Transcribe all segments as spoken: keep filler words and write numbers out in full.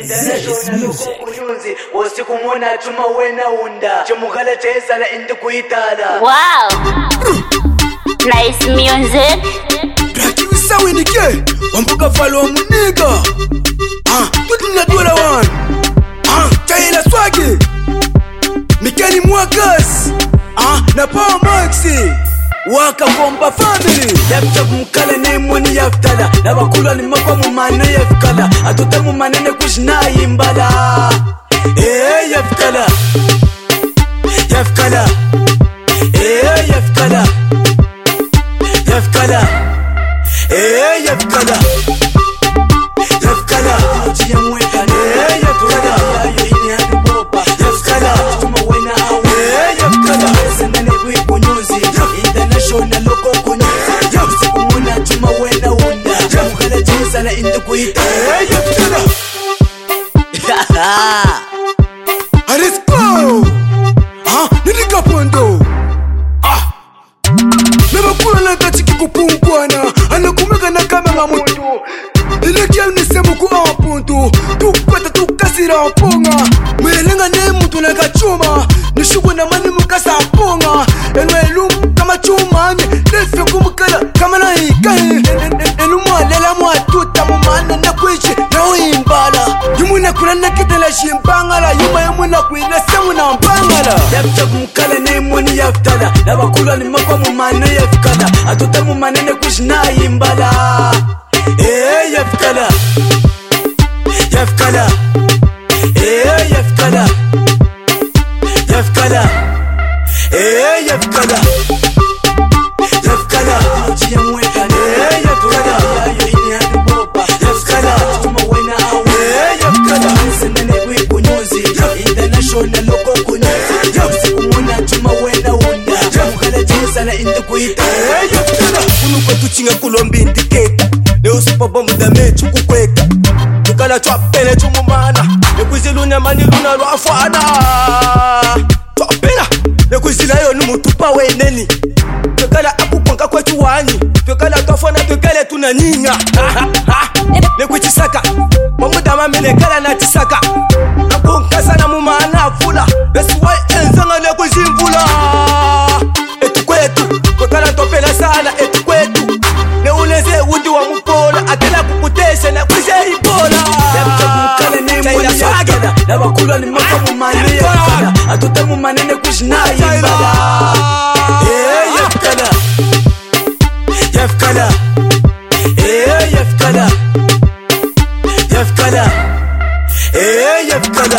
international loko kunyunzi usiku mona tuma wena unda chumukala cheza la indi kuitala. Wow, nice music. Braki usawinike wambuka falo muniga. Ah, tudina dola wan. Ah, chaila swagi Mikeni Mwakas. Ah, na Power Maxi Waka Bomba Family. Yapcha kumkala ne mwani yaftala na bakula ni makwa mumane yafkala atuta mumanene kushna imbala. Eh yafkala Yafkala Eh yafkala Yafkala Eh yafkala Yafkala Chia mweka Eh yafkala Ini hatu boba Yafkala Tuma wena awe Eh yafkala Sendane kui kunyuzi International loko kunyuzi Siku muna tuma wena unda Mukala jinsa na indu kuita Eh yafkala Let's go! Ah, nilika pondo. Ah, nebakula na kachiki kupungwana. Anakumeka na kama mamutu. Nilikia unisemu kuwa wapundu. Tukwata tukasira wapunga. Mwelenga ne mutu na kachuma. Nishugu na mani mukasa wapunga. Enu elu kama chuma anye. Nefyo kumukala kama na hikaye. Enu mwalela mwatuta mumane na kwichi na uimbala. Yumuna kuna nakitela shimpangala. Yuma yumuna kuina semu na mpangala. Yapcha kumukala ne mwani yaftala na bakula ni makwa mumane yafkala atuta mumanene kushna imbala. Eh yafkala Yafkala Eh yafkala Yafkala Eh yafkala Yafkala Chia mweka Eh yafkala Ini hatu boba Yafkala Tuma wena awe Eh yafkala Sendane kui kunyuzi International loko kunyuzi Siku muna tuma wena unda Mukala jinsa na indu kuita Eh yafkala Unuko tuchinga kulombi indiketa Leo super bomb damage kukweka Tukala chwapele chumumana Nekwizilunya mani luna lwafana Chwapela Nekwizila yo numutupa weneni Tukala akupanga kwa chuwani Tukala tofona tukale tunaninga Nekwichisaka Mwamudama menekala na chisaka Nakunkasa na mumana afula Besi wai enzanga nekwizimvula Etu kwetu Tukala topela sana etu kwetu Neuleze udi wa mukola Atela kukuteshe na kwize ibola. Yapcha kumukala ne mwani yafkala na bakula ni maka mumane yafkala atuta mumanene kushna imbala. Eh yafkala Yafkala Eh yafkala Yafkala Eh yafkala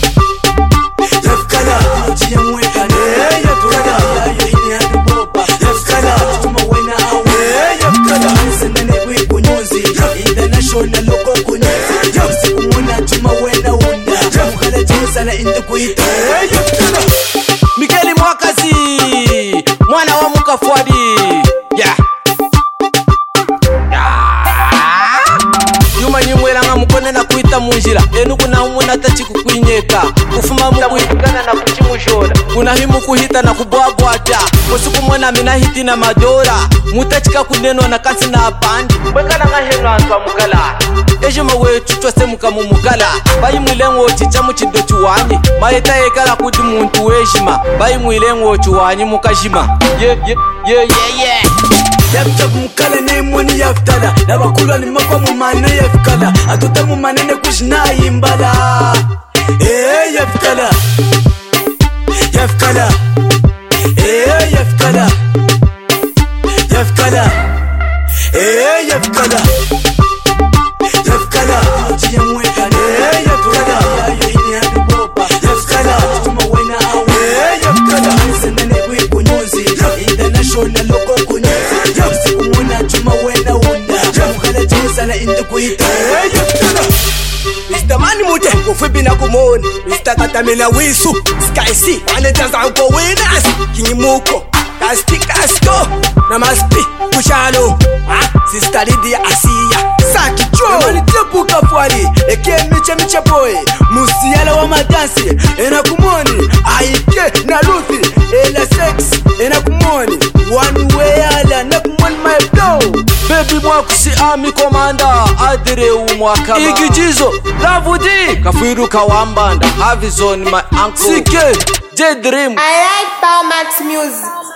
Yafkala Chia mweka Eh yafkala Ini hatu boba Yafkala Tuma wena awe Eh yafkala Sendane kui kunyuzi International loko kunyuzi Siku muna tuma wena unda Mukala jinsa na indu kuita Eh yafkala Mikeni Mwakazi Mwana wa Mukafuadi. Yeah Yuma nyimwela nga mukone na kuita munjila enu kuna umuna tachi kukwinyeka kufuma mukuhitana na kuchimujora kuna himu kuhita na kubwabwata usiku mwena mina hiti na madora mutachika kunenwa na kansi na apandi mwekana nga heno antwa mukala ejo mawe chuchwa se mukamu mukala bayi mwilengo chicha muchido chuwanyi maeta ekala kuti muntu wejima bayi mwilengo chuwanyi mukajima. Yeah yeah yeah yeah yeah. Yapcha kumukala ne mwani yaftala na bakula ni makwa mumane yafkala atuta mumanene kushna imbala. Eh yafkala Yafkala Eh yafkala Yafkala Eh yafkala Yafkala Chia mweka Eh yafkala Ini hatu boba Yafkala Tuma wena awe Eh yafkala Sendane kui kunyuzi International loko kunyuzi Siku muna tuma wena unda Mukala jinsa na indu kuita Eh yafkala Mister Mani mute Kufibi na kumoni Mister Katamina wisu Sky C Wane jaza uko winners Kingi muko Kasti kasko Namaspi Kushalo Ah Sister Lydia Asia Saki Joe Mani tepu kafwali Eke miche miche boy Musiala wa madansi Ena kumoni Aike na Luthi Ela sex Ena kumoni One way ala Na kumoni my blow Baby mwaku si ami komanda adire umwaka Igijizo Lavudi Kafiru kawambanda Have his own my uncle C K J Dream I like Power Max music.